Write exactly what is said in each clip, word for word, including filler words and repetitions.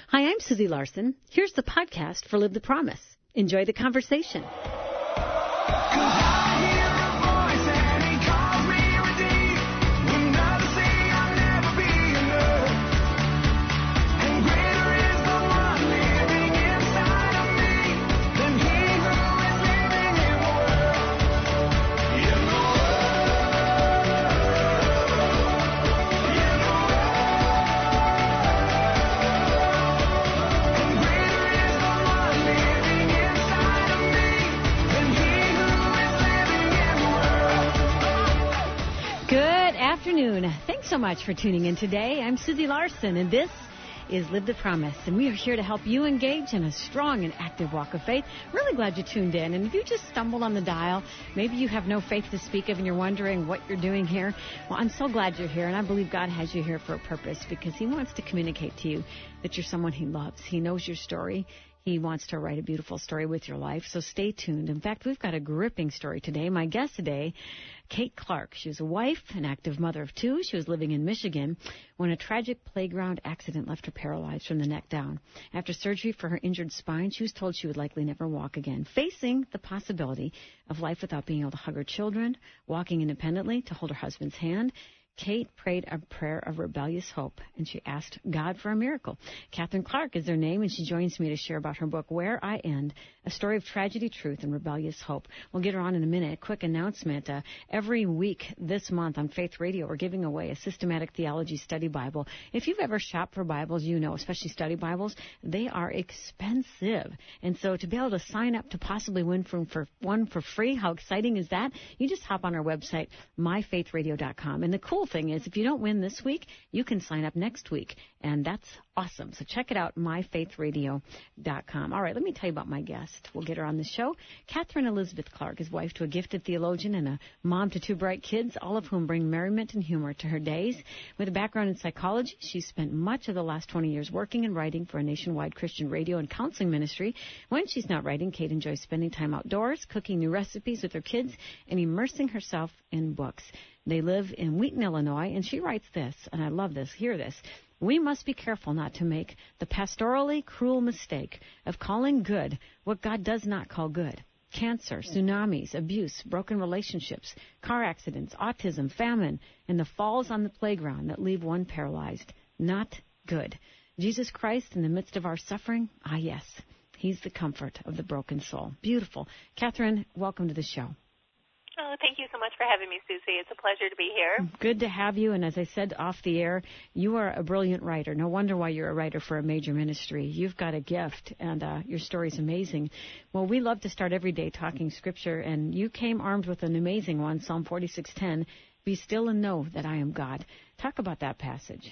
Hi, I'm Susie Larson. Here's the podcast for Live the Promise. Enjoy the conversation. Afternoon. Thanks so much for tuning in today. I'm Susie Larson, and this is Live the Promise, and we are here to help you engage in a strong and active walk of faith. Really glad you tuned in, and if you just stumbled on the dial, maybe you have no faith to speak of and you're wondering what you're doing here, well, I'm so glad you're here, and I believe God has you here for a purpose because He wants to communicate to you that you're someone He loves. He knows your story. He wants to write a beautiful story with your life, so stay tuned. In fact, we've got a gripping story today. My guest today, Kate Clark. She was a wife, an active mother of two. She was living in Michigan when a tragic playground accident left her paralyzed from the neck down. After surgery for her injured spine, she was told she would likely never walk again, facing the possibility of life without being able to hug her children, walking independently, to hold her husband's hand. Kate prayed a prayer of rebellious hope, and she asked God for a miracle. Catherine Clark is her name, and she joins me to share about her book, Where I End, A Story of Tragedy, Truth, and Rebellious Hope. We'll get her on in a minute. A quick announcement. Uh, every week this month on Faith Radio, we're giving away a systematic theology study Bible. If you've ever shopped for Bibles, you know, especially study Bibles, they are expensive. And so to be able to sign up to possibly win from, for one for free, how exciting is that? You just hop on our website, my faith radio dot com. And the cool thing is, if you don't win this week, you can sign up next week, and that's awesome. So check it out, my faith radio dot com. All right, let me tell you about my guest. We'll get her on the show. Catherine Elizabeth Clark is wife to a gifted theologian and a mom to two bright kids, all of whom bring merriment and humor to her days. With a background in psychology, she's spent much of the last twenty years working and writing for a nationwide Christian radio and counseling ministry. When she's not writing, Kate enjoys spending time outdoors, cooking new recipes with her kids, and immersing herself in books. They live in Wheaton, Illinois, and she writes this, and I love this. Hear this. We must be careful not to make the pastorally cruel mistake of calling good what God does not call good. Cancer, tsunamis, abuse, broken relationships, car accidents, autism, famine, and the falls on the playground that leave one paralyzed. Not good. Jesus Christ in the midst of our suffering? Ah, yes. He's the comfort of the broken soul. Beautiful. Catherine, welcome to the show. Oh, thank you so much for having me, Susie. It's a pleasure to be here. Good to have you. And as I said off the air, you are a brilliant writer. No wonder why you're a writer for a major ministry. You've got a gift, and uh, your story's amazing. Well, we love to start every day talking Scripture, and you came armed with an amazing one, Psalm forty-six ten, Be still and know that I am God. Talk about that passage.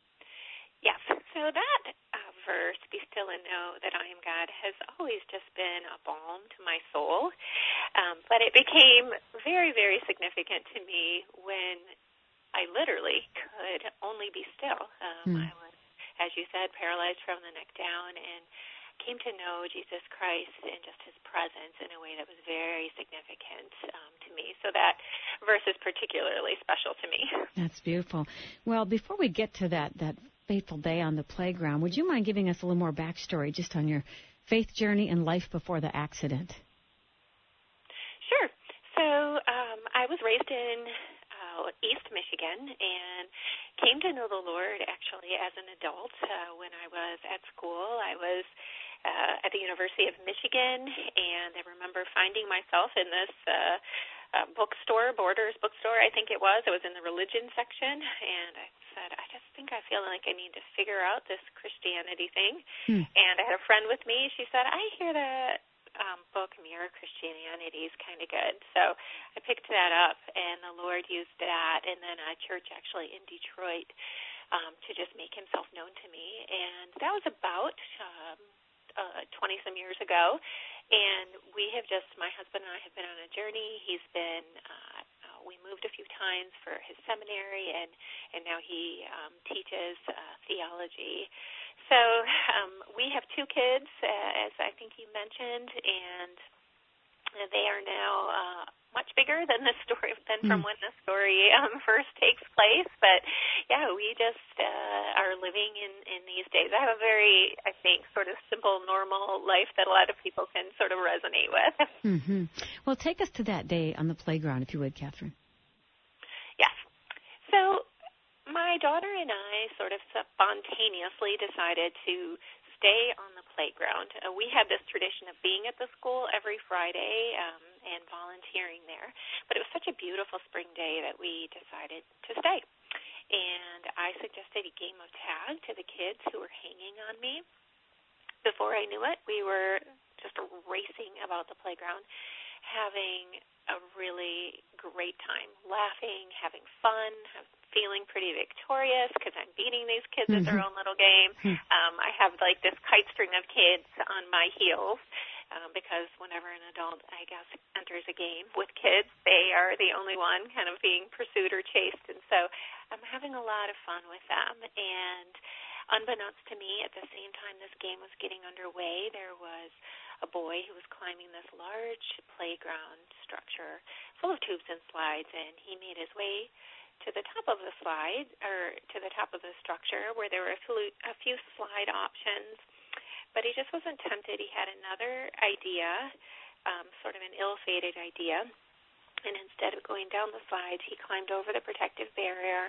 Yes. So that uh, verse, Be still and know that I am God, has always just been a balm to my soul. Um, but it became very, very significant to me when I literally could only be still. Um, mm. I was, as you said, paralyzed from the neck down, and came to know Jesus Christ and just His presence in a way that was very significant um, to me. So that verse is particularly special to me. That's beautiful. Well, before we get to that, that fateful day on the playground, would you mind giving us a little more backstory just on your faith journey and life before the accident? Sure. So um, I was raised in uh, East Michigan and came to know the Lord actually as an adult uh, when I was at school. I was uh, at the University of Michigan, and I remember finding myself in this uh, uh, bookstore, Borders bookstore, I think it was. It was in the religion section, and I said, I just think I feel like I need to figure out this Christianity thing. Hmm. And I had a friend with me. She said, I hear that Um, book, Mere Christianity, is kind of good. So I picked that up, and the Lord used that, and then a church actually in Detroit um, to just make Himself known to me. And that was about um, uh, twenty-some years ago. And we have just, my husband and I have been on a journey. He's been, uh, uh, we moved a few times for his seminary, and, and now he um, teaches uh, theology. So um, we have two kids, uh, as I think you mentioned, and they are now uh, much bigger than the story than Mm. from when the story um, first takes place. But yeah, we just uh, are living in, in these days. I have a very, I think, sort of simple, normal life that a lot of people can sort of resonate with. Mm-hmm. Well, take us to that day on the playground, if you would, Catherine. Yes. So my daughter and I sort of spontaneously decided to stay on the playground. Uh, we had this tradition of being at the school every Friday um, and volunteering there. But it was such a beautiful spring day that we decided to stay. And I suggested a game of tag to the kids who were hanging on me. Before I knew it, we were just racing about the playground, having a really great time, laughing, having fun, feeling pretty victorious because I'm beating these kids mm-hmm. at their own little game. Mm-hmm. Um, I have like this kite string of kids on my heels um, because whenever an adult, I guess, enters a game with kids, they are the only one kind of being pursued or chased. And so I'm having a lot of fun with them. And unbeknownst to me, at the same time this game was getting underway, there was a boy who was climbing this large playground structure full of tubes and slides, and he made his way to the top of the slide, or to the top of the structure where there were a few, a few slide options, but he just wasn't tempted. He had another idea, um, sort of an ill-fated idea, and instead of going down the slides, he climbed over the protective barrier.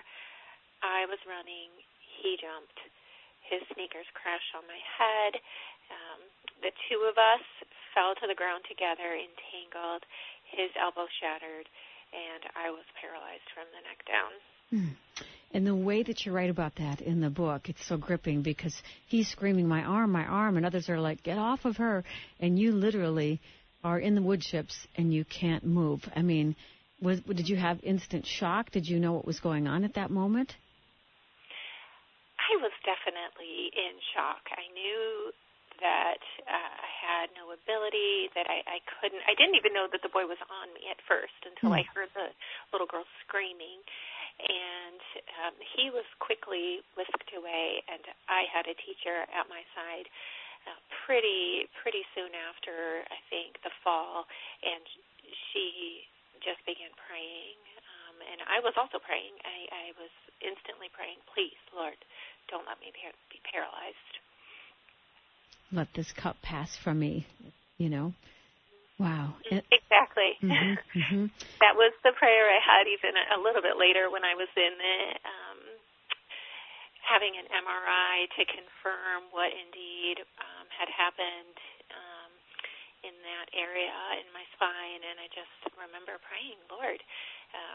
I was running. He jumped. His sneakers crashed on my head. Um, the two of us fell to the ground together, entangled. His elbow shattered, and I was paralyzed from the neck down. Mm. And the way that you write about that in the book, it's so gripping because he's screaming, my arm, my arm, and others are like, get off of her. And you literally are in the wood chips and you can't move. I mean, was, did you have instant shock? Did you know what was going on at that moment? I was definitely in shock. I knew that uh, I had no ability, that I, I couldn't, I didn't even know that the boy was on me at first until mm. I heard the little girl screaming. And um, he was quickly whisked away, and I had a teacher at my side uh, pretty, pretty soon after, I think, the fall, and she just began praying. Um, and I was also praying. I, I was instantly praying, please, Lord, don't let me be paralyzed. Let this cup pass from me, you know. Wow. Exactly. Mm-hmm, mm-hmm. That was the prayer I had even a little bit later when I was in the, um, having an M R I to confirm what indeed um, had happened um, in that area in my spine. And I just remember praying, Lord, um,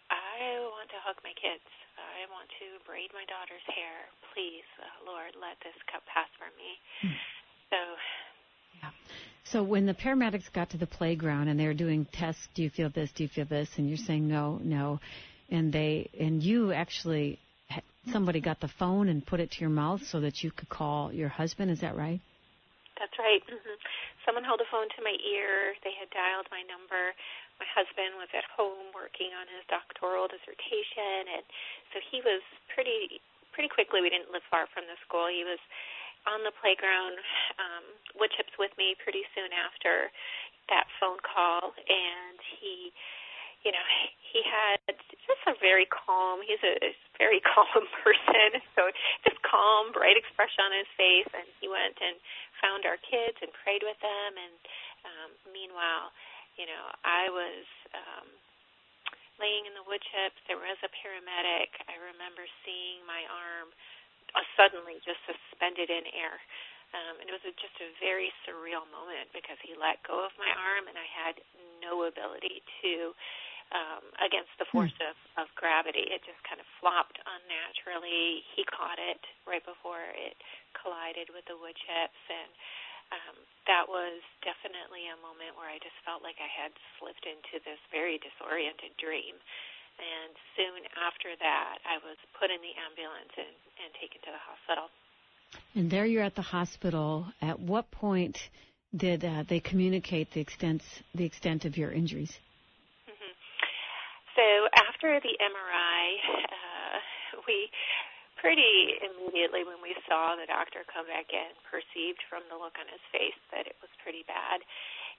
I want to hug my kids. I want to braid my daughter's hair. Please, uh, Lord, let this cup pass from me. Mm. So, yeah. So when the paramedics got to the playground and they were doing tests, do you feel this? Do you feel this? And you're saying no, no, and they and you actually somebody got the phone and put it to your mouth so that you could call your husband. Is that right? That's right. Mm-hmm. Someone held a phone to my ear. They had dialed my number. My husband was at home working on his doctoral dissertation, and so he was pretty pretty quickly. We didn't live far from the school. He was on the playground, um, wood chips with me pretty soon after that phone call, and he, you know, he had just a very calm, he's a very calm person, so just calm, bright expression on his face, and he went and found our kids and prayed with them, and um, meanwhile, you know, I was um, laying in the wood chips. There was a paramedic. I remember seeing my arm Uh, suddenly just suspended in air. Um, and it was a, just a very surreal moment because he let go of my arm and I had no ability to, um, against the force mm. of, of gravity. It just kind of flopped unnaturally. He caught it right before it collided with the wood chips, and um, that was definitely a moment where I just felt like I had slipped into this very disoriented dream. And soon after that, I was put in the ambulance and, and taken to the hospital. And there you're at the hospital. At what point did uh, they communicate the extent the extent of your injuries? Mm-hmm. So after the M R I, uh, we pretty immediately, when we saw the doctor come back in, perceived from the look on his face that it was pretty bad.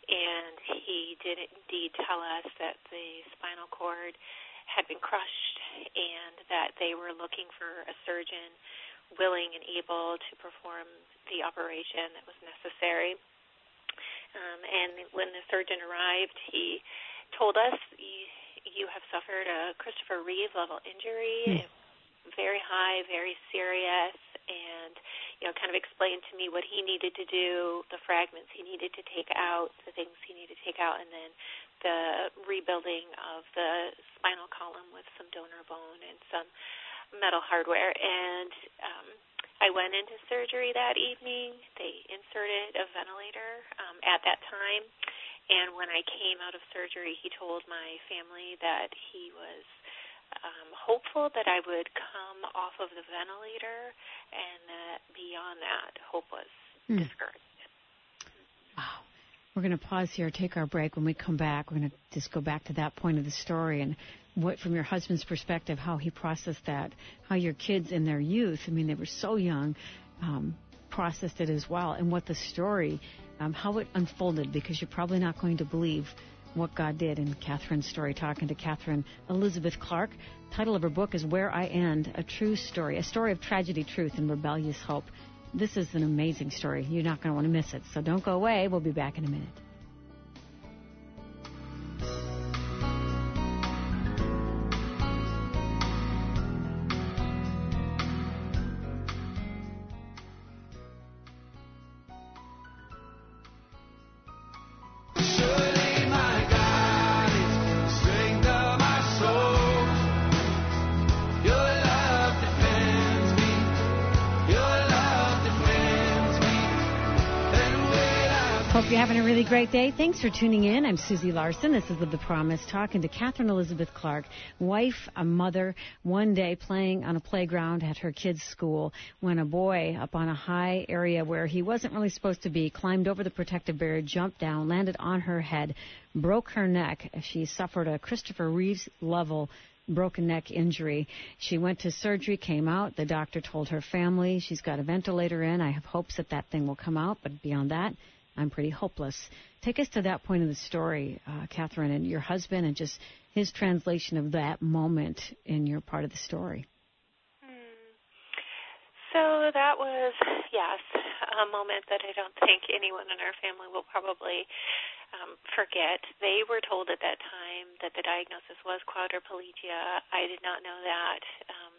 and he did indeed tell us that the spinal cord had been crushed and that they were looking for a surgeon willing and able to perform the operation that was necessary. Um, and when the surgeon arrived, he told us, you, you have suffered a Christopher Reeve level injury, mm. very high, very serious, and, you know, kind of explained to me what he needed to do, the fragments he needed to take out, the things he needed to take out, and then the rebuilding of the spinal column with some donor bone and some metal hardware. And um, I went into surgery that evening. They inserted a ventilator um, at that time. And when I came out of surgery, he told my family that he was um, hopeful that I would come off of the ventilator, and that beyond that, hope was mm. discouraged. Wow. We're going to pause here, take our break. When we come back, we're going to just go back to that point of the story and what, from your husband's perspective, how he processed that, how your kids in their youth, I mean, they were so young, um, processed it as well, and what the story, um, how it unfolded, because you're probably not going to believe what God did in Catherine's story. Talking to Catherine Elizabeth Clark. The title of her book is Where I End, A True Story, a story of tragedy, truth, and rebellious hope. This is an amazing story. You're not going to want to miss it. So don't go away. We'll be back in a minute. You're having a really great day. Thanks for tuning in. I'm Susie Larson. This is Live the Promise, talking to Catherine Elizabeth Clark, wife, a mother, one day playing on a playground at her kids' school when a boy up on a high area where he wasn't really supposed to be climbed over the protective barrier, jumped down, landed on her head, broke her neck. She suffered a Christopher Reeves level broken neck injury. She went to surgery, came out. The doctor told her family she's got a ventilator in. I have hopes that that thing will come out, but beyond that, I'm pretty hopeless. Take us to that point of the story, uh, Catherine, and your husband, and just his translation of that moment in your part of the story. Hmm. So that was, yes, a moment that I don't think anyone in our family will probably um, forget. They were told at that time that the diagnosis was quadriplegia. I did not know that. Um,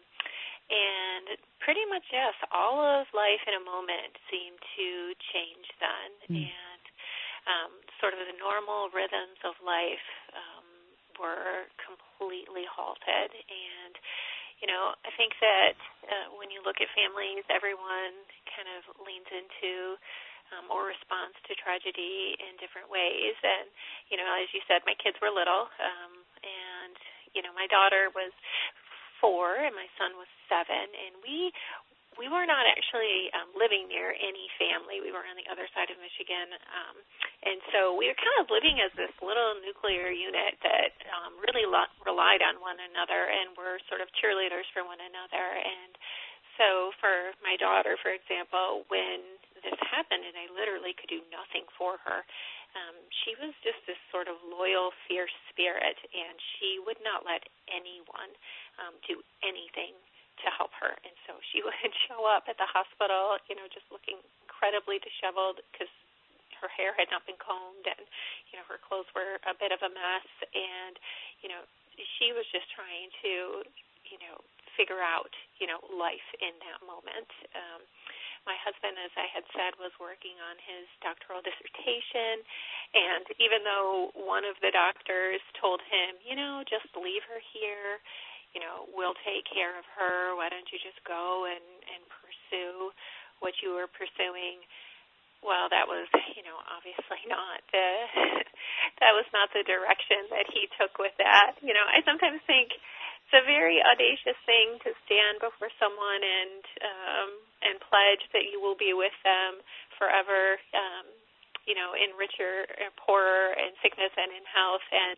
And pretty much, yes, all of life in a moment seemed to change then. Mm. And um, sort of the normal rhythms of life um, were completely halted. And, you know, I think that uh, when you look at families, everyone kind of leans into um, or responds to tragedy in different ways. And, you know, as you said, my kids were little. Um, and, you know, my daughter was four and my son was seven, and we we were not actually um, living near any family. We were on the other side of Michigan, um, and so we were kind of living as this little nuclear unit that um, really lo- relied on one another and were sort of cheerleaders for one another. And so for my daughter, for example, when this happened and I literally could do nothing for her, Um, she was just this sort of loyal, fierce spirit, and she would not let anyone um, do anything to help her. And so she would show up at the hospital, you know, just looking incredibly disheveled because her hair had not been combed and, you know, her clothes were a bit of a mess. And, you know, she was just trying to, you know, figure out, you know, life in that moment. Um, My husband, as I had said, was working on his doctoral dissertation, and even though one of the doctors told him, you know, just leave her here, you know, we'll take care of her, why don't you just go and, and pursue what you were pursuing, well, that was, you know, obviously not the, that was not the direction that he took with that. You know, I sometimes think it's a very audacious thing to stand before someone and um, and pledge that you will be with them forever, um, you know, in richer or poorer, in sickness and in health. And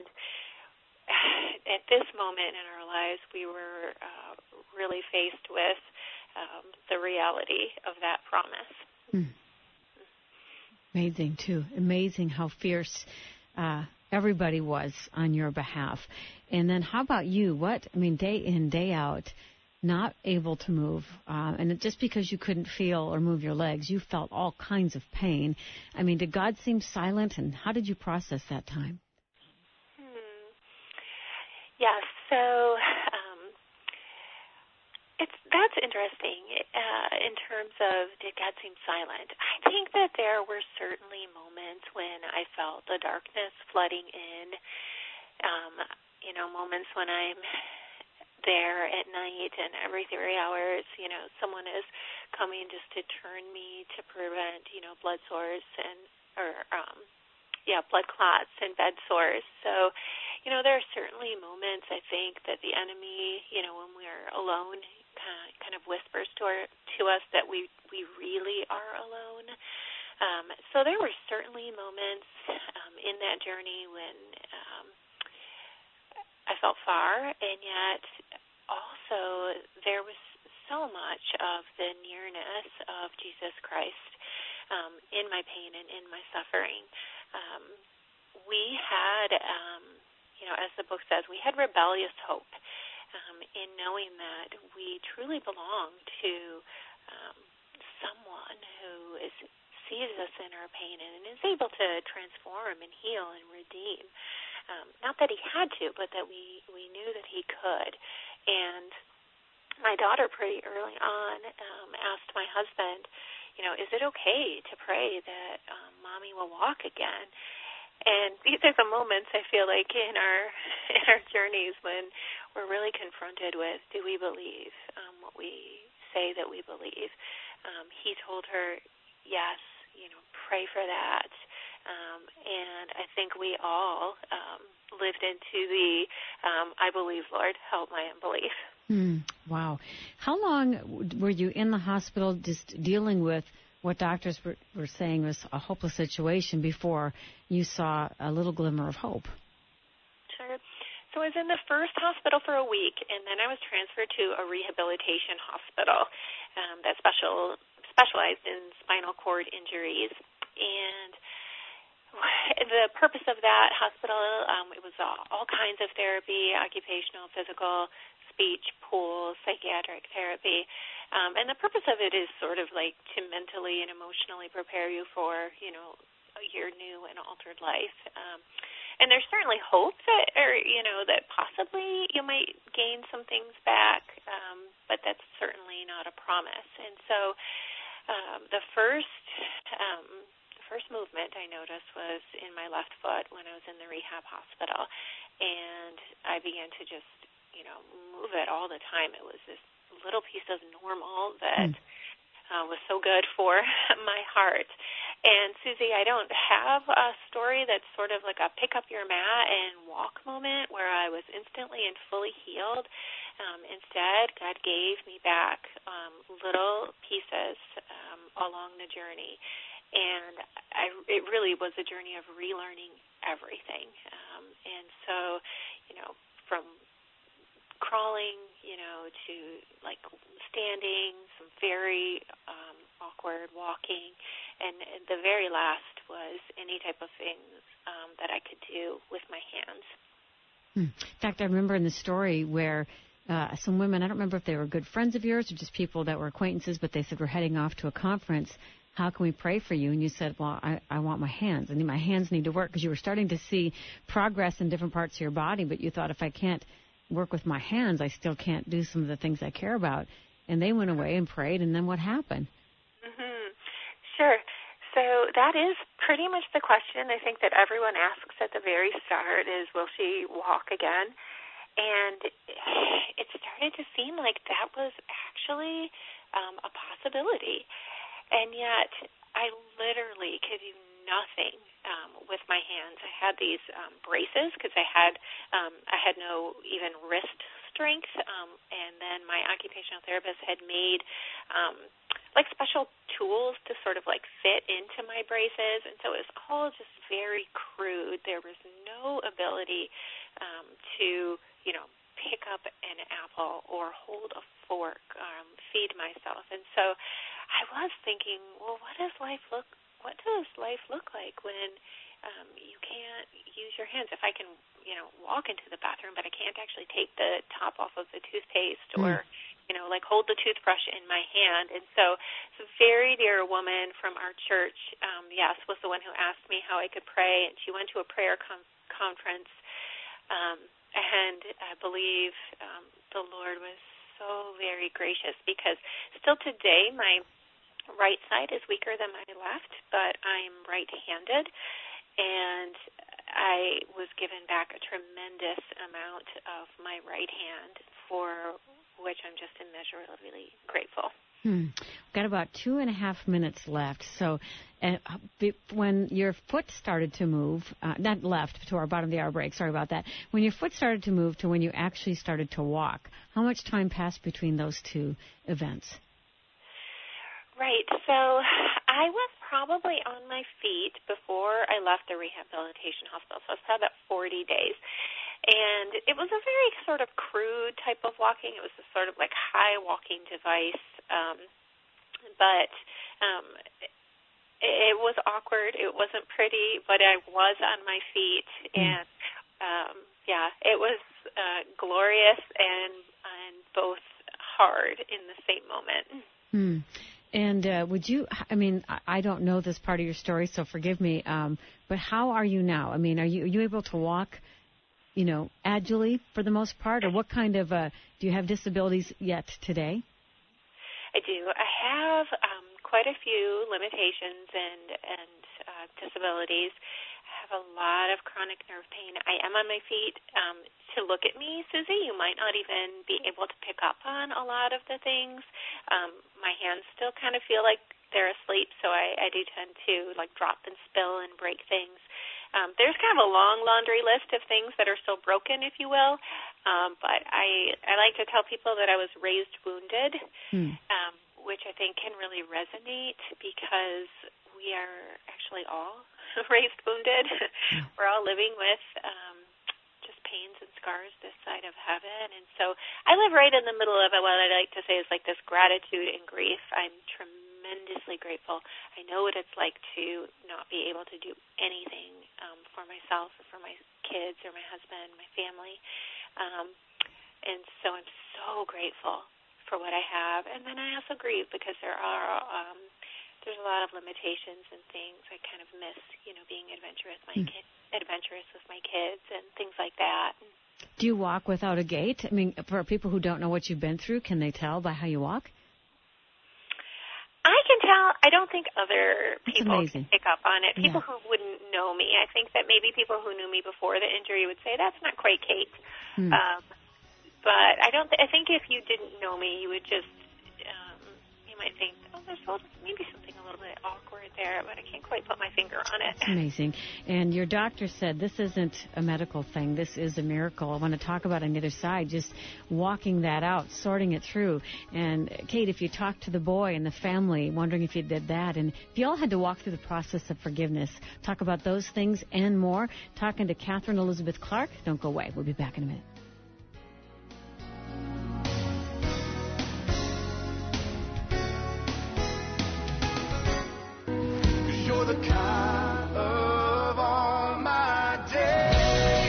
at this moment in our lives, we were uh, really faced with um, the reality of that promise. Hmm. Amazing, too. Amazing how fierce uh, everybody was on your behalf. And then how about you? What, I mean, day in, day out, not able to move, uh, and it, just because you couldn't feel or move your legs, you felt all kinds of pain. I mean, did God seem silent, and how did you process that time? Hmm. Yes, so um, it's that's interesting uh, in terms of did God seem silent. I think that there were certainly moments when I felt the darkness flooding in, um, you know, moments when I'm there at night and every three hours, you know, someone is coming just to turn me to prevent, you know, blood sores and, or, um, yeah, blood clots and bed sores. So, you know, there are certainly moments, I think, that the enemy, you know, when we're alone, uh, kind of whispers to, our, to us that we, we really are alone. Um, so there were certainly moments um, in that journey when um, I felt far, and yet also there was so much of the nearness of Jesus Christ um, in my pain and in my suffering. Um, we had, um, you know, as the book says, we had rebellious hope um, in knowing that we truly belong to um, someone who is sees us in our pain and is able to transform and heal and redeem. Um, not that he had to, but that we, we knew that he could. And my daughter pretty early on um, asked my husband, you know, is it okay to pray that um, Mommy will walk again? And these are the moments I feel like in our in our journeys when we're really confronted with, do we believe um, what we say that we believe? Um, he told her, yes, you know, pray for that. Um, and I think we all um, lived into the, um, I believe, Lord, help my unbelief. Mm, wow. How long were you in the hospital just dealing with what doctors were, were saying was a hopeless situation before you saw a little glimmer of hope? Sure. So I was in the first hospital for a week, and then I was transferred to a rehabilitation hospital um, that special specialized in spinal cord injuries. And the purpose of that hospital, um, it was all, all kinds of therapy, occupational, physical, speech, pool, psychiatric therapy. Um, and the purpose of it is sort of like to mentally and emotionally prepare you for, you know, your new and altered life. Um, and there's certainly hope that, or, you know, that possibly you might gain some things back, um, but that's certainly not a promise. And so um, the first um, the first movement I noticed was in my left foot when I was in the rehab hospital, and I began to just, you know, move it all the time. It was this little piece of normal that mm. uh, was so good for my heart. And, Susie, I don't have a story that's sort of like a pick up your mat and walk moment where I was instantly and fully healed. Um, instead, God gave me back um, little pieces um, along the journey. And I, it really was a journey of relearning everything. Um, and so, you know, from crawling, you know, to like standing, some very um, awkward walking, and the very last was any type of things um, that I could do with my hands. Hmm. In fact, I remember in the story where uh, some women, I don't remember if they were good friends of yours or just people that were acquaintances, but they said, we're heading off to a conference. How can we pray for you? And you said, well, I, I want my hands. I need my hands need to work, because you were starting to see progress in different parts of your body, but you thought, if I can't work with my hands, I still can't do some of the things I care about. And they went away and prayed, and then what happened? Mm-hmm. Sure. So that is pretty much the question I think that everyone asks at the very start is, will she walk again? And it started to seem like that was actually um, a possibility. And yet I literally could do nothing um, with my hands. I had these um, braces because I had um, I had no even wrist strength, um, and then my occupational therapist had made um, like special tools to sort of like fit into my braces, and so it was all just very crude. There was no ability um, to, you know, pick up an apple or hold a fork, um, feed myself. And so I was thinking, well, what does life look what does life look like when um, you can't use your hands? If I can, you know, walk into the bathroom, but I can't actually take the top off of the toothpaste mm. or, you know, like hold the toothbrush in my hand. And so it's a very dear woman from our church, um, yes, was the one who asked me how I could pray. And she went to a prayer com- conference, um, and I believe um, the Lord was so very gracious, because still today my right side is weaker than my left, but I'm right-handed, and I was given back a tremendous amount of my right hand, for which I'm just immeasurably grateful. Hmm. Got about two and a half minutes left. So uh, when your foot started to move, uh, not left, to our bottom of the hour break, sorry about that. When your foot started to move to when you actually started to walk, how much time passed between those two events? Right. So I was probably on my feet before I left the rehabilitation hospital. So it was probably about forty days. And it was a very sort of crude type of walking. It was a sort of like high walking device. Um, but um, it, it was awkward. It wasn't pretty, but I was on my feet. Mm. And, um, yeah, it was uh, glorious and, and both hard in the same moment. Mm. And uh, would you, I mean, I don't know this part of your story, so forgive me, um, but how are you now? I mean, are you, are you able to walk, you know, agilely for the most part, or what kind of, uh, do you have disabilities yet today? I do. I have um, quite a few limitations and, and uh, disabilities. I have a lot of chronic nerve pain. I am on my feet. Um, to look at me, Susie, you might not even be able to pick up on a lot of the things. Um, my hands still kind of feel like they're asleep, so I, I do tend to like drop and spill and break things. Um, there's kind of a long laundry list of things that are still broken, if you will. Um, but I, I like to tell people that I was raised wounded, hmm. um, which I think can really resonate, because we are actually all raised wounded. Hmm. We're all living with um, just pains and scars this side of heaven. And so I live right in the middle of it. What I like to say is like this gratitude and grief. I'm tremendously grateful. I know what it's like to not be able to do anything um, for myself or for my kids or my husband, my family. Um, and so I'm so grateful for what I have. And then I also grieve because there are um, there's a lot of limitations and things I kind of miss, you know, being adventurous, my mm. kid, adventurous with my kids and things like that. Do you walk without a gait? I mean, for people who don't know what you've been through, can they tell by how you walk? I can tell. I don't think other people can pick up on it. People yeah. who wouldn't know me. I think that maybe people who knew me before the injury would say, that's not quite Kate. Hmm. Um, but I don't. Th- I think if you didn't know me, you would just, um, you might think, oh, there's maybe something a little bit awkward there, but I can't quite put my finger on it. That's amazing. And your doctor said this isn't a medical thing. This is a miracle. I want to talk about on the other side, just walking that out, sorting it through. And, Kate, if you talked to the boy and the family, wondering if you did that, and if you all had to walk through the process of forgiveness, talk about those things and more, talking to Catherine Elizabeth Clark. Don't go away. We'll be back in a minute. The kind of all my day.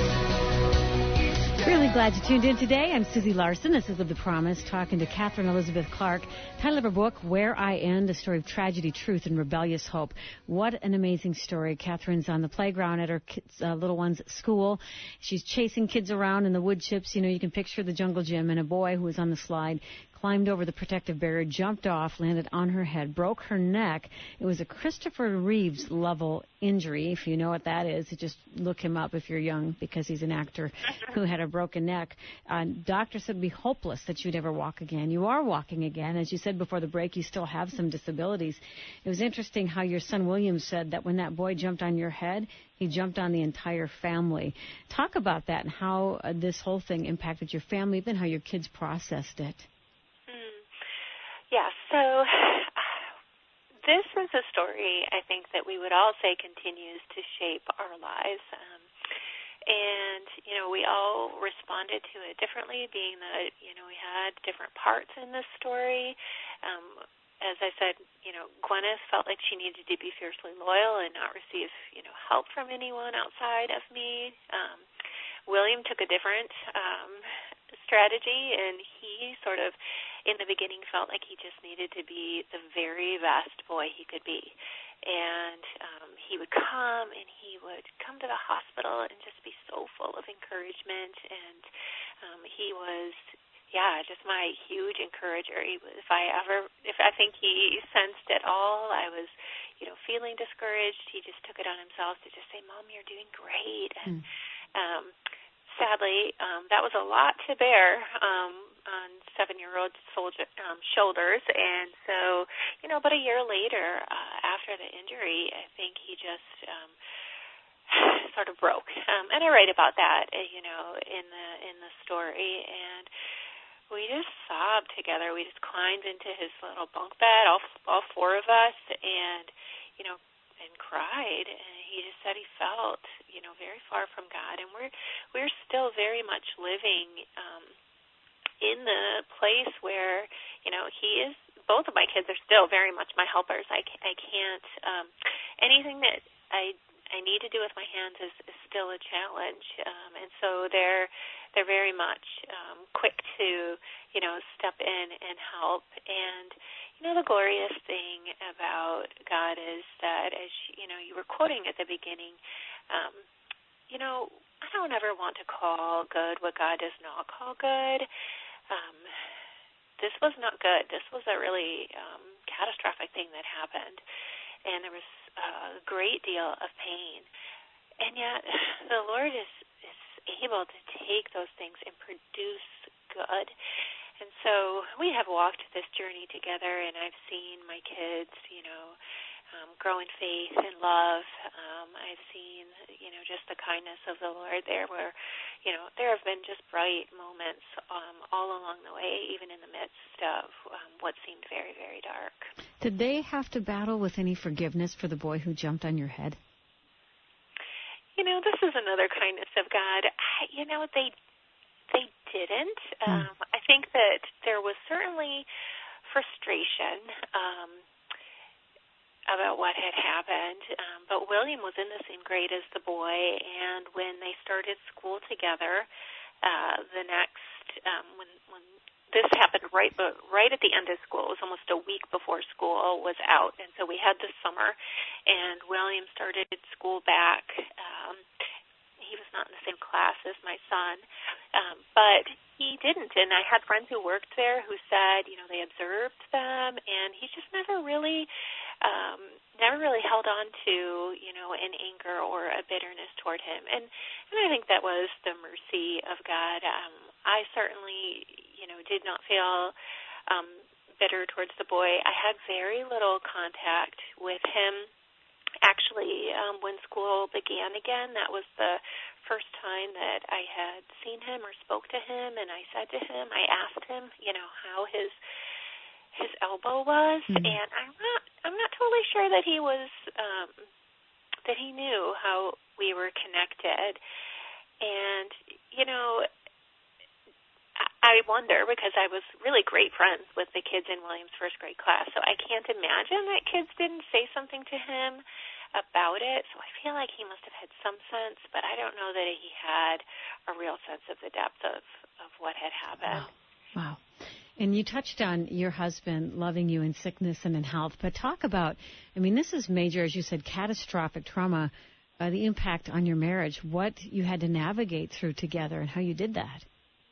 Really glad you tuned in today. I'm Susie Larson. This is Live the Promise, talking to Catherine Elizabeth Clark. Title of her book, Where I End, a story of tragedy, truth, and rebellious hope. What an amazing story. Catherine's on the playground at her kids, uh, little one's school. She's chasing kids around in the wood chips. You know, you can picture the jungle gym, and a boy who was on the slide climbed over the protective barrier, jumped off, landed on her head, broke her neck. It was a Christopher Reeves level injury. If you know what that is, just look him up if you're young, because he's an actor who had a broken neck. Uh, doctor said it'd be hopeless that you'd ever walk again. You are walking again. As you said before the break, you still have some disabilities. It was interesting how your son William said that when that boy jumped on your head, he jumped on the entire family. Talk about that and how uh, this whole thing impacted your family, then how your kids processed it. Yeah, so uh, this is a story, I think, that we would all say continues to shape our lives. Um, and, you know, we all responded to it differently, being that, you know, we had different parts in this story. Um, as I said, you know, Gwyneth felt like she needed to be fiercely loyal and not receive, you know, help from anyone outside of me. Um, William took a different um, strategy, and he sort of, in the beginning, felt like he just needed to be the very best boy he could be. And um, he would come, and he would come to the hospital and just be so full of encouragement. And um, he was... Yeah, just my huge encourager. He was, if I ever, if I think he sensed at all, I was, you know, feeling discouraged, he just took it on himself to just say, "Mom, you're doing great." And Mm. um, sadly, um, that was a lot to bear um, on seven-year-old soldier, um, shoulders. And so, you know, but a year later, uh, after the injury, I think he just um, sort of broke. Um, and I write about that, uh, you know, in the in the story. And we just sobbed together. We just climbed into his little bunk bed, all all four of us, and, you know, and cried. And he just said he felt, you know, very far from God. And we're we're still very much living um, in the place where, you know, he is. Both of my kids are still very much my helpers. I, I can't um, anything that I. I need to do with my hands is, is still a challenge, um, and so they're they're very much um, quick to, you know, step in and help. And you know, the glorious thing about God is that, as you know, you were quoting at the beginning, um, you know, I don't ever want to call good what God does not call good. Um, this was not good. This was a really um, catastrophic thing that happened, and there was a great deal of pain. And yet the Lord is, is able to take those things and produce good. And so we have walked this journey together, and I've seen my kids, you know, um, grow in faith and love. Um, I've seen, you know, just the kindness of the Lord there where, you know, there have been just bright moments um, all along the way, even in the midst of um, what seemed very, very dark. Did they have to battle with any forgiveness for the boy who jumped on your head? You know, this is another kindness of God. I, you know, they they didn't. Um, Mm. I think that there was certainly frustration um, about what had happened, um, but William was in the same grade as the boy, and when they started school together, uh, the next, um, when when this happened right right at the end of school. It was almost a week before school was out, and so we had this summer, and William started school back. Um, he was not in the same class as my son, um, but he didn't. And I had friends who worked there who said, you know, they observed them, and he just never really, um, never really held on to, you know, an anger or a bitterness toward him. And, and I think that was the mercy of God. Um, I certainly, you know, did not feel um, bitter towards the boy. I had very little contact with him. Actually, um, when school began again, that was the first time that I had seen him or spoke to him, and I said to him, I asked him, you know, how his his elbow was, mm-hmm. and I'm not I'm not totally sure that he was um, that he knew how we were connected, and you know. I wonder, because I was really great friends with the kids in William's first grade class, so I can't imagine that kids didn't say something to him about it. So I feel like he must have had some sense, but I don't know that he had a real sense of the depth of, of what had happened. Wow. Wow. And you touched on your husband loving you in sickness and in health, but talk about, I mean, this is major, as you said, catastrophic trauma, uh, the impact on your marriage, what you had to navigate through together and how you did that.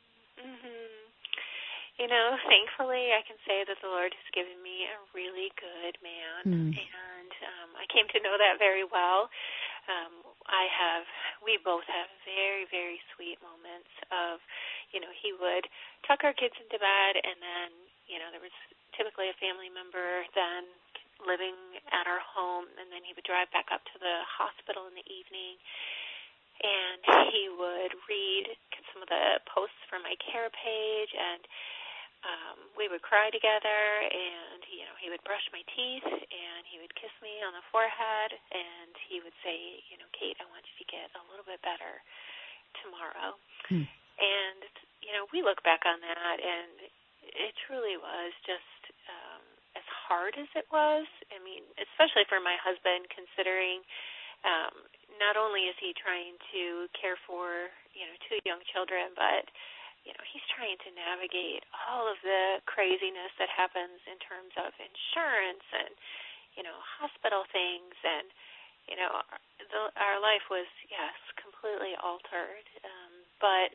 You know, thankfully, I can say that the Lord has given me a really good man, mm. and um, I came to know that very well. Um, I have, we both have very, very sweet moments of, you know, he would tuck our kids into bed, and then, you know, there was typically a family member then living at our home, and then he would drive back up to the hospital in the evening, and he would read some of the posts from my care page, and Um, we would cry together, and, you know, he would brush my teeth, and he would kiss me on the forehead, and he would say, you know, Kate, I want you to get a little bit better tomorrow. Hmm. And, you know, we look back on that, and it truly was just um, as hard as it was, I mean, especially for my husband, considering um, not only is he trying to care for, you know, two young children, but, you know, he's trying to navigate all of the craziness that happens in terms of insurance and, you know, hospital things. And, you know, the, our life was, yes, completely altered. Um, but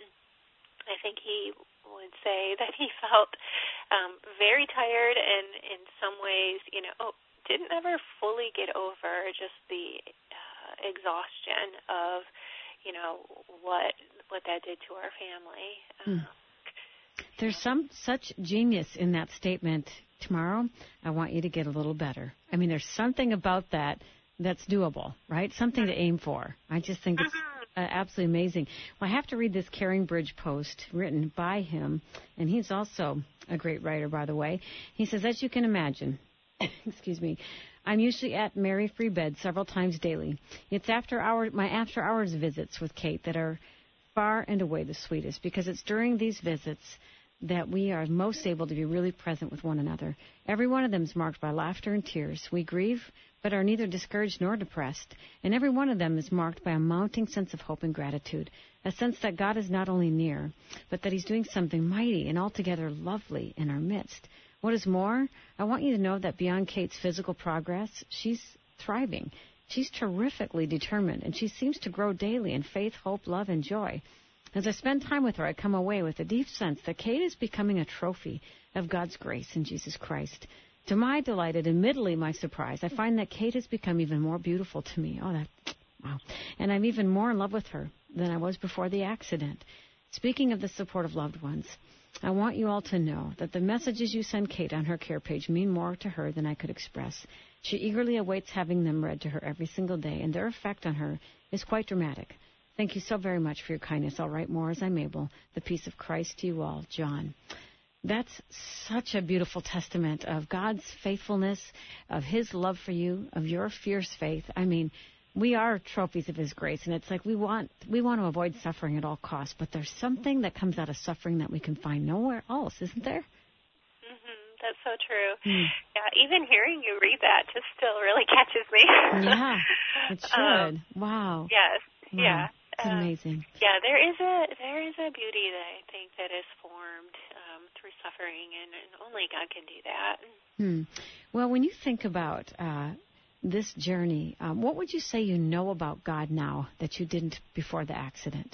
I think he would say that he felt um, very tired and in some ways, you know, oh, didn't ever fully get over just the uh, exhaustion of, you know, what what that did to our family. Hmm. Um, There's some such genius in that statement. Tomorrow, I want you to get a little better. I mean, there's something about that that's doable, right? Something to aim for. I just think it's uh, absolutely amazing. Well, I have to read this CaringBridge post written by him, and he's also a great writer, by the way. He says, as you can imagine, excuse me, I'm usually at Mary Free Bed several times daily. It's after hour, my after-hours visits with Kate that are far and away the sweetest, because it's during these visits that we are most able to be really present with one another. Every one of them is marked by laughter and tears. We grieve, but are neither discouraged nor depressed. And every one of them is marked by a mounting sense of hope and gratitude, a sense that God is not only near, but that he's doing something mighty and altogether lovely in our midst. What is more, I want you to know that beyond Kate's physical progress, she's thriving. She's terrifically determined, and she seems to grow daily in faith, hope, love, and joy. As I spend time with her, I come away with a deep sense that Kate is becoming a trophy of God's grace in Jesus Christ. To my delight and admittedly my surprise, I find that Kate has become even more beautiful to me. Oh, that, wow. And I'm even more in love with her than I was before the accident. Speaking of the support of loved ones, I want you all to know that the messages you send Kate on her care page mean more to her than I could express. She eagerly awaits having them read to her every single day, and their effect on her is quite dramatic. Thank you so very much for your kindness. I'll write more as I'm able. The peace of Christ to you all, John. That's such a beautiful testament of God's faithfulness, of his love for you, of your fierce faith. I mean, we are trophies of his grace, and it's like we want we want to avoid suffering at all costs, but there's something that comes out of suffering that we can find nowhere else, isn't there? Mm-hmm. That's so true. Mm. Yeah, even hearing you read that just still really catches me. Yeah, it should. Um, wow. Yes, wow. yeah. It's amazing. Um, yeah, there is a there is a beauty that I think that is formed um, through suffering, and, and only God can do that. Hmm. Well, when you think about uh, this journey, um, what would you say you know about God now that you didn't before the accident?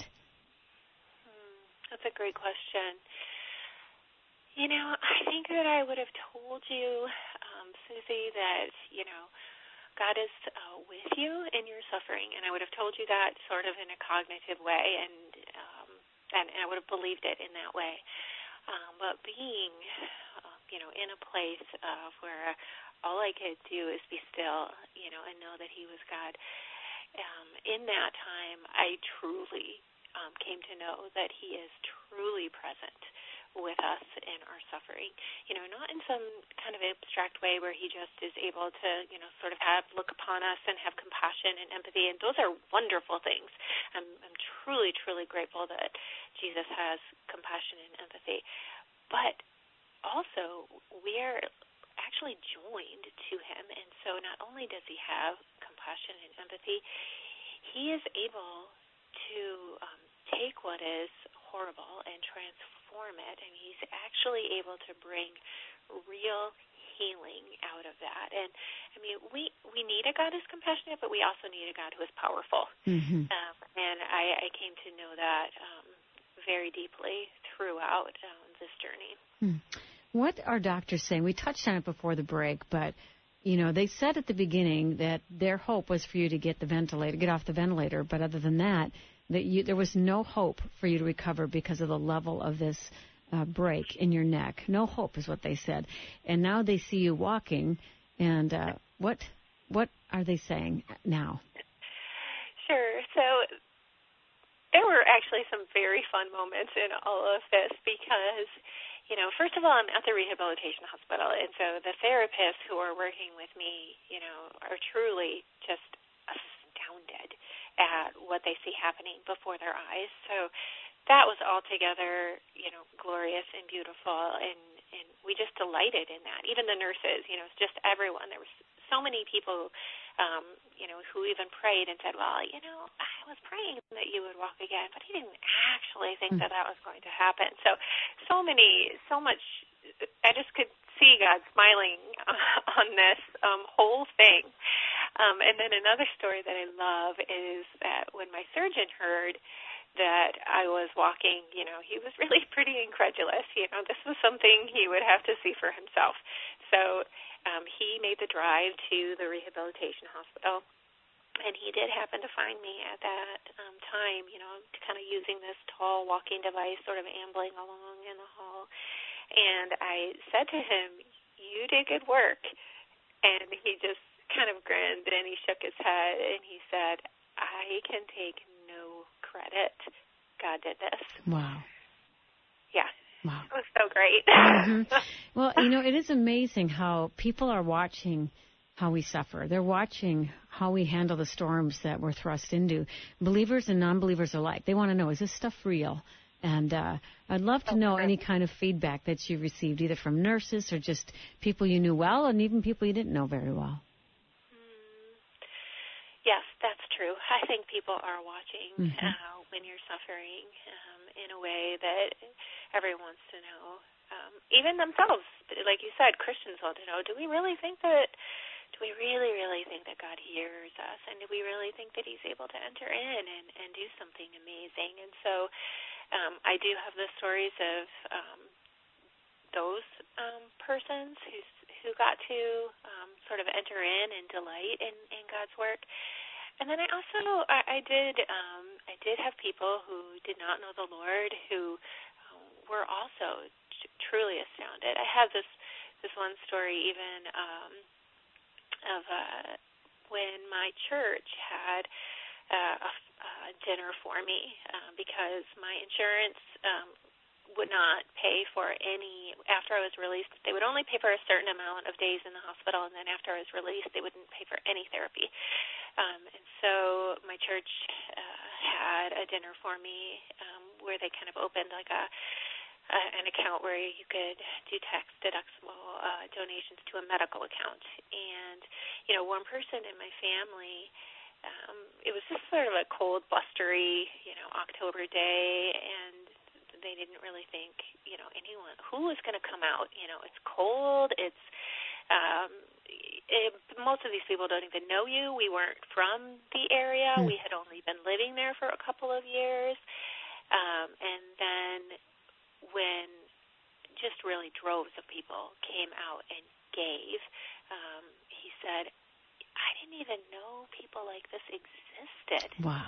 Hmm. That's a great question. You know, I think that I would have told you, um, Susie, that, you know, God is uh, with you in your suffering, and I would have told you that sort of in a cognitive way, and um, and, and I would have believed it in that way. Um, but being, uh, you know, in a place of where all I could do is be still, you know, and know that he was God, um, in that time, I truly um, came to know that he is truly present with us in our suffering, you know, not in some kind of abstract way where he just is able to, you know, sort of have look upon us and have compassion and empathy, and those are wonderful things. I'm, I'm truly, truly grateful that Jesus has compassion and empathy, but also we are actually joined to him, and so not only does he have compassion and empathy, he is able to um, take what is horrible and transform it, and he's actually able to bring real healing out of that. And I mean, we we need a God who's compassionate, but we also need a God who is powerful. Mm-hmm. Um, and I, I came to know that um, very deeply throughout um, this journey. Hmm. What are doctors saying? We touched on it before the break, but you know, they said at the beginning that their hope was for you to get the ventilator, get off the ventilator, but other than that, that you, there was no hope for you to recover because of the level of this uh, break in your neck. No hope is what they said. And now they see you walking, and uh, what what are they saying now? Sure. So there were actually some very fun moments in all of this because, you know, first of all, I'm at the rehabilitation hospital, and so the therapists who are working with me, you know, are truly just astounded at what they see happening before their eyes. So that was altogether, you know, glorious and beautiful, and and we just delighted in that. Even the nurses, you know, it's just everyone. There was so many people, um, you know, who even prayed and said, well, you know, I was praying that you would walk again, but I didn't actually think that that was going to happen. So, so many, so much, I just could see God smiling on this um, whole thing. Um, and then another story that I love is that when my surgeon heard that I was walking, you know, he was really pretty incredulous. You know, this was something he would have to see for himself. So um, he made the drive to the rehabilitation hospital, and he did happen to find me at that um, time, you know, kind of using this tall walking device, sort of ambling along in the hall. And I said to him, you did good work. And he just kind of grinned, and he shook his head, and he said, I can take no credit. God did this. Wow. Yeah. Wow. It was so great. Mm-hmm. Well, you know, it is amazing how people are watching how we suffer. They're watching how we handle the storms that we're thrust into. Believers and non-believers alike. They want to know, is this stuff real? And uh, I'd love to know any kind of feedback that you received, either from nurses or just people you knew well and even people you didn't know very well. Yes, that's true. I think people are watching mm-hmm. uh, when you're suffering um, in a way that everyone wants to know. Um, even themselves, like you said, Christians want to know, do we really think that, do we really, really think that God hears us? And do we really think that he's able to enter in and, and do something amazing? And so um, I do have the stories of um, those um, persons who's who got to um, sort of enter in and delight in, in God's work. And then I also, I, I did um, I did have people who did not know the Lord who um, were also t- truly astounded. I have this, this one story even um, of uh, when my church had uh, a, a dinner for me uh, because my insurance um would not pay for any, after I was released, they would only pay for a certain amount of days in the hospital, and then after I was released, they wouldn't pay for any therapy. Um, and so my church uh, had a dinner for me um, where they kind of opened like a, a an account where you could do tax-deductible uh, donations to a medical account. And, you know, one person in my family, um, it was just sort of a cold, blustery, you know, October day, and they didn't really think, you know, anyone, who is going to come out? You know, it's cold. It's, um, it, most of these people don't even know you. We weren't from the area. Mm. We had only been living there for a couple of years. Um, and then when just really droves of people came out and gave, um, he said, I didn't even know people like this existed. Wow.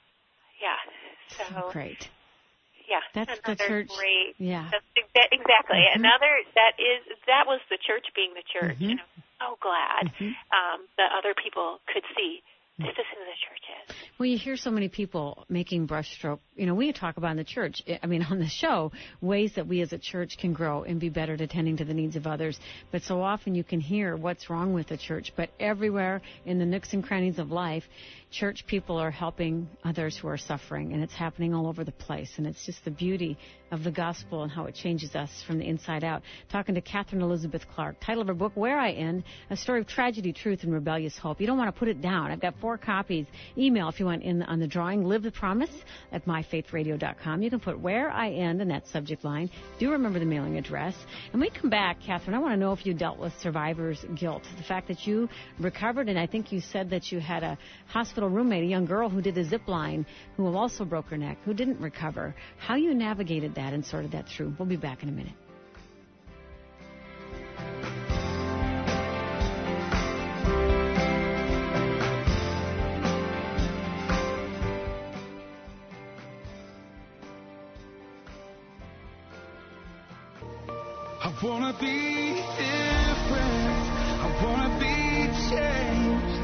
Yeah. So, so great. Yeah, that's another the church. Great. Yeah, that's exa- exactly. Mm-hmm. Another that is that was the church being the church. Mm-hmm. And I'm so glad mm-hmm. um, that other people could see this is who the church is. Well, you hear so many people making brushstroke. You know, we talk about in the church, I mean, on the show, ways that we as a church can grow and be better at attending to the needs of others. But so often you can hear what's wrong with the church. But everywhere in the nooks and crannies of life, church people are helping others who are suffering, and it's happening all over the place. And it's just the beauty of the gospel and how it changes us from the inside out. Talking to Catherine Elizabeth Clark. Title of her book, Where I End, A Story of Tragedy, Truth, and Rebellious Hope. You don't want to put it down. I've got four copies. Email if you want in on the drawing. Live the Promise at my faith radio dot com. You can put Where I End in that subject line. Do remember the mailing address. And when we come back, Catherine, I want to know if you dealt with survivor's guilt. The fact that you recovered, and I think you said that you had a hospital roommate, a young girl who did a zip line, who also broke her neck, who didn't recover. How you navigated that and sorted that through. We'll be back in a minute. I wanna be different, I wanna be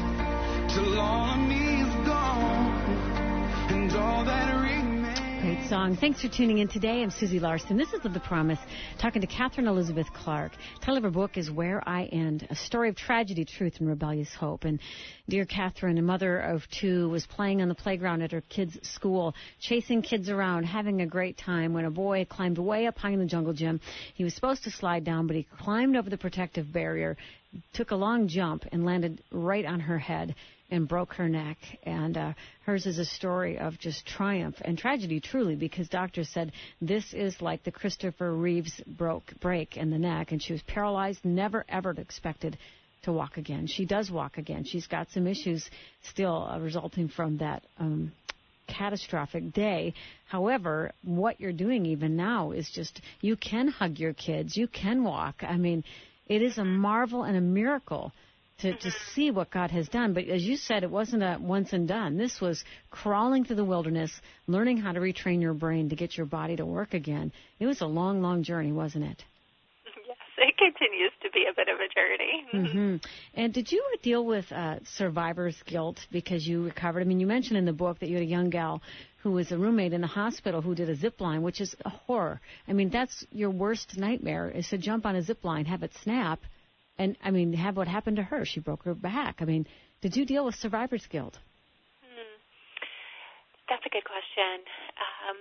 changed, till all of me is gone, and all that remains. Great song. Thanks for tuning in today. I'm Susie Larson. This is Live the Promise, talking to Catherine Elizabeth Clark. The title of her book is Where I End, a story of tragedy, truth, and rebellious hope. And dear Catherine, a mother of two, was playing on the playground at her kids' school, chasing kids around, having a great time, when a boy climbed way up high in the jungle gym. He was supposed to slide down, but he climbed over the protective barrier, took a long jump, and landed right on her head and broke her neck. And uh, hers is a story of just triumph and tragedy, truly, because doctors said this is like the Christopher Reeves broke break in the neck, and she was paralyzed, never, ever expected to walk again. She does walk again. She's got some issues still uh, resulting from that um, catastrophic day. However, what you're doing even now is just, you can hug your kids. You can walk. I mean, it is a marvel and a miracle to, to see what God has done. But as you said, it wasn't a once and done. This was crawling through the wilderness, learning how to retrain your brain to get your body to work again. It was a long, long journey, wasn't it? Yes, it continues to be a bit of a journey. Mm-hmm. And did you deal with uh, survivor's guilt because you recovered? I mean, you mentioned in the book that you had a young gal who was a roommate in the hospital who did a zip line, which is a horror. I mean, that's your worst nightmare, is to jump on a zip line, have it snap, and, I mean, have what happened to her. She broke her back. I mean, did you deal with survivor's guilt? Hmm. That's a good question. Um,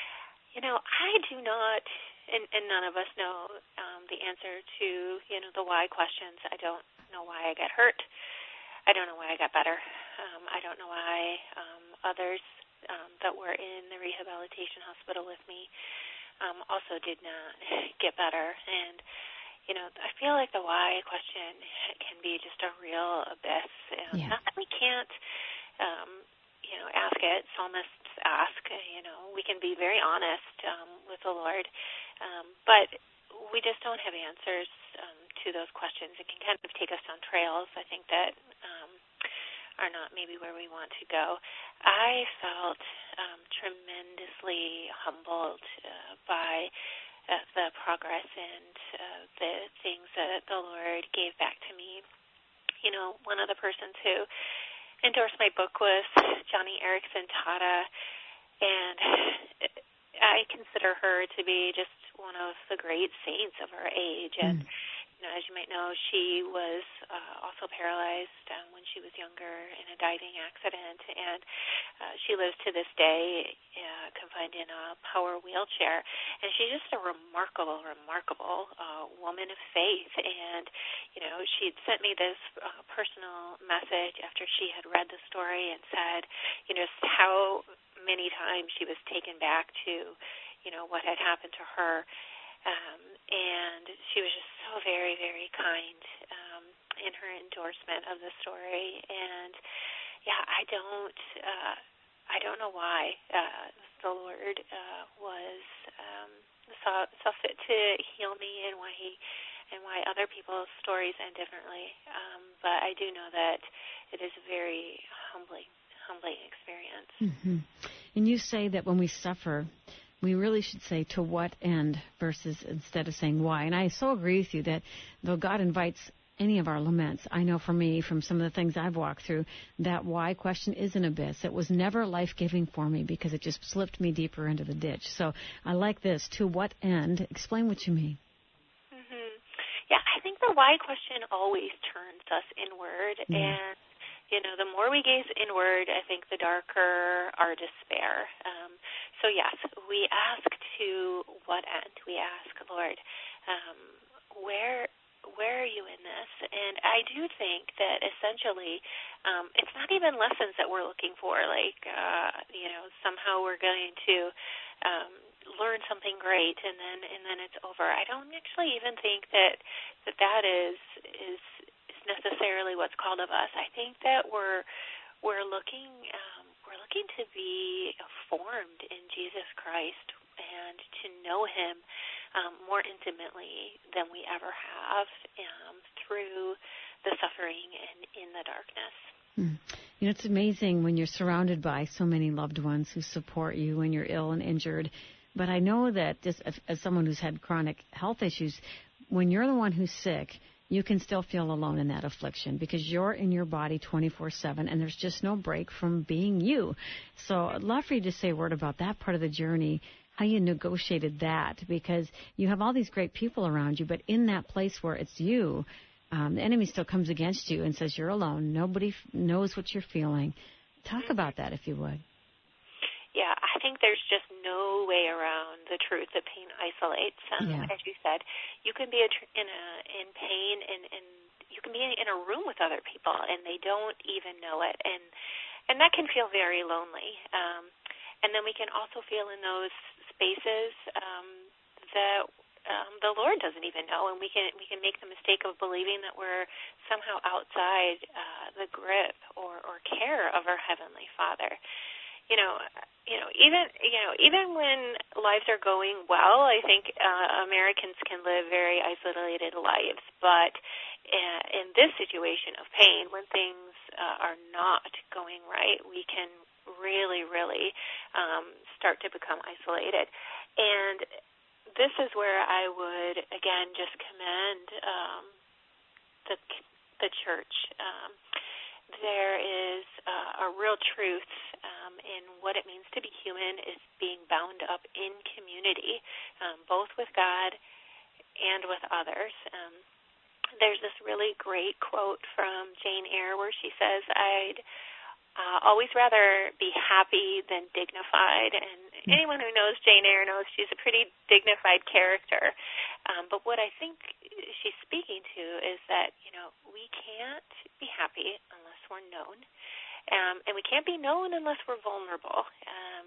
you know, I do not, and, and none of us know um, the answer to, you know, the why questions. I don't know why I got hurt. I don't know why I got better. Um, I don't know why um, others um, that were in the rehabilitation hospital with me um, also did not get better. And you know, I feel like the why question can be just a real abyss. Um, yeah. Not that we can't, um, you know, ask it. Psalmists ask, you know, we can be very honest um, with the Lord, um, but we just don't have answers um, to those questions. It can kind of take us on trails, I think, that um, are not maybe where we want to go. I felt um, tremendously humbled uh, by Uh, the progress and uh, the things that the Lord gave back to me. You know, one of the persons who endorsed my book was Johnny Erickson Tata, and I consider her to be just one of the great saints of her age. And, mm. you know, as you might know, she was uh, also paralyzed um, when she was younger in a diving accident, and uh, she lives to this day uh, confined in a power wheelchair. And she's just a remarkable, remarkable uh, woman of faith. And, you know, she'd sent me this uh, personal message after she had read the story and said, you know, just how many times she was taken back to, you know, what had happened to her. Um, and she was just so very, very kind um, in her endorsement of the story. And yeah, I don't, uh, I don't know why uh, the Lord uh, was um, saw saw fit to heal me, and why he, and why other people's stories end differently. Um, but I do know that it is a very humbling, humbling experience. Mm-hmm. And you say that when we suffer, we really should say to what end versus instead of saying why. And I so agree with you that though God invites any of our laments, I know for me, from some of the things I've walked through, that why question is an abyss. It was never life-giving for me because it just slipped me deeper into the ditch. So I like this. To what end? Explain what you mean. Mm-hmm. Yeah, I think the why question always turns us inward. Yeah. And you know, the more we gaze inward, I think the darker our despair. Um, so, yes, we ask to what end? We ask, Lord, um, where where are you in this? And I do think that essentially um, it's not even lessons that we're looking for, like, uh, you know, somehow we're going to um, learn something great and then and then it's over. I don't actually even think that that, that is is necessarily what's called of us. I think that we're we're looking um, we're looking to be formed in Jesus Christ and to know Him um, more intimately than we ever have um, through the suffering and in the darkness. Hmm. You know, it's amazing when you're surrounded by so many loved ones who support you when you're ill and injured. But I know that just as, as someone who's had chronic health issues, when you're the one who's sick, you can still feel alone in that affliction because you're in your body twenty-four seven, and there's just no break from being you. So I'd love for you to say a word about that part of the journey, how you negotiated that, because you have all these great people around you, but in that place where it's you, um, the enemy still comes against you and says you're alone. Nobody f- knows what you're feeling. Talk mm-hmm. about that, if you would. Yeah, I think there's just no way around the truth that pain isolates. Um, yeah. As you said, you can be a tr- in a in pain, and, and you can be in a room with other people, and they don't even know it, and and that can feel very lonely. Um, and then we can also feel in those spaces um, that um, the Lord doesn't even know, and we can we can make the mistake of believing that we're somehow outside uh, the grip or, or care of our Heavenly Father. You know, you know, even you know, even when lives are going well, I think uh, Americans can live very isolated lives. But uh, in this situation of pain, when things uh, are not going right, we can really, really um, start to become isolated. And this is where I would again just commend um, the the church. Um, There is uh, a real truth um, in what it means to be human is being bound up in community, um, both with God and with others. Um, there's this really great quote from Jane Eyre where she says, I'd uh, always rather be happy than dignified. And anyone who knows Jane Eyre knows she's a pretty dignified character. Um, but what I think she's speaking to is that, you know, we can't be happy unless we're known. Um, and we can't be known unless we're vulnerable. Um,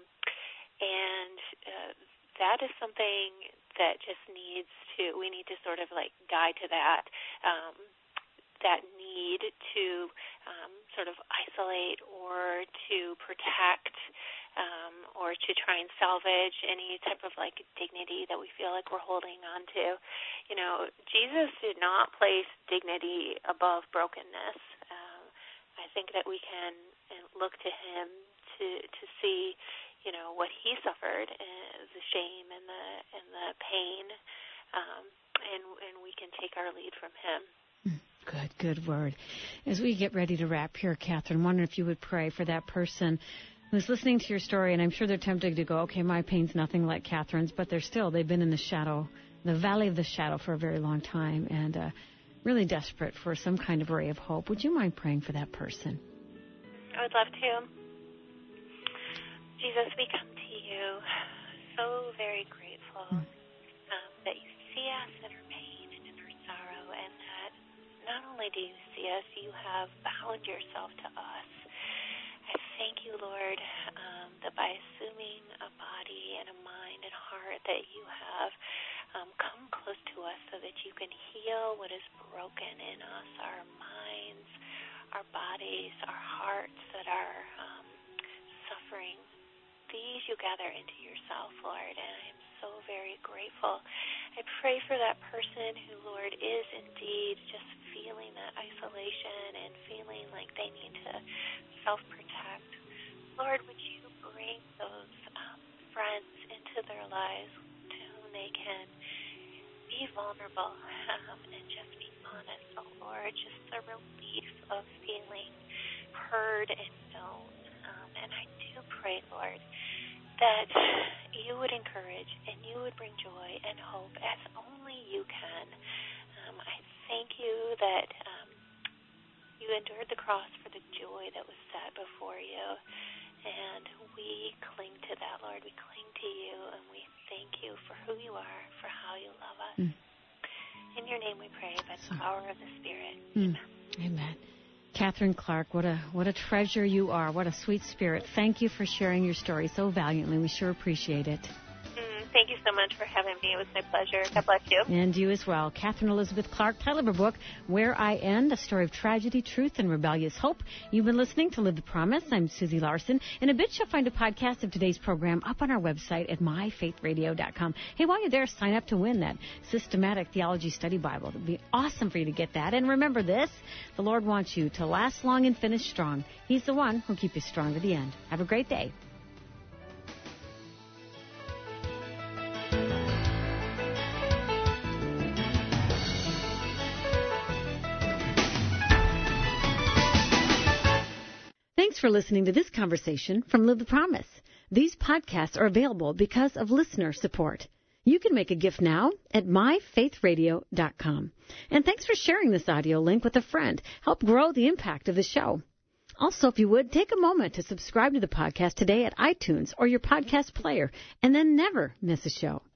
and uh, that is something that just needs to, we need to sort of like die to that, um, that need to um, sort of isolate or to protect um, or to try and salvage any type of like dignity that we feel like we're holding on to. You know, Jesus did not place dignity above brokenness. Um, I think that we can look to him to to see, you know, what he suffered, uh, the shame and the and the pain, um, and and we can take our lead from him. Good, good word. As we get ready to wrap here, Catherine, I wonder if you would pray for that person who's listening to your story, and I'm sure they're tempted to go, okay, my pain's nothing like Catherine's, but they're still, they've been in the shadow, the valley of the shadow for a very long time, and uh, really desperate for some kind of ray of hope. Would you mind praying for that person? I would love to. Jesus, we come to you so very grateful mm. um, that you see us in our pain and in our sorrow, and that not only do you see us, you have bound yourself to us. I thank you, Lord, um, that by assuming a body and a mind and heart that you have um, come close to us so that you can heal what is broken in us, our minds, our bodies, our hearts that are um, suffering. These you gather into yourself, Lord, and I am so very grateful. I pray for that person who, Lord, is indeed just feeling that isolation and feeling like they need to self-protect. Lord, would you bring those um, friends into their lives to whom they can be vulnerable um, and just be honest, oh Lord, just the relief of feeling heard and known. Um, and I do pray, Lord, that you would encourage and you would bring joy and hope as only you can. Um, I thank you that um, you endured the cross for the joy that was set before you. And we cling to that, Lord. We cling to you, and we thank you for who you are, for how you love us. Mm. In your name we pray, by the power of the Spirit. Mm. Amen. Amen. Catherine Clark, what a what a treasure you are. What a sweet spirit. Thank you for sharing your story so valiantly. We sure appreciate it. Mm, thank you so much for having me. It was my pleasure. God bless you. And you as well. Catherine Elizabeth Clark, title of her book, Where I End, A Story of Tragedy, Truth, and Rebellious Hope. You've been listening to Live the Promise. I'm Susie Larson. In a bit, you'll find a podcast of today's program up on our website at my faith radio dot com. Hey, while you're there, sign up to win that Systematic Theology Study Bible. It would be awesome for you to get that. And remember this, the Lord wants you to last long and finish strong. He's the one who'll keep you strong to the end. Have a great day. for listening to this conversation from Live the Promise. These podcasts are available because of listener support. You can make a gift now at my faith radio dot com. And thanks for sharing this audio link with a friend. Help grow the impact of the show. Also, if you would, take a moment to subscribe to the podcast today at iTunes or your podcast player, and then never miss a show.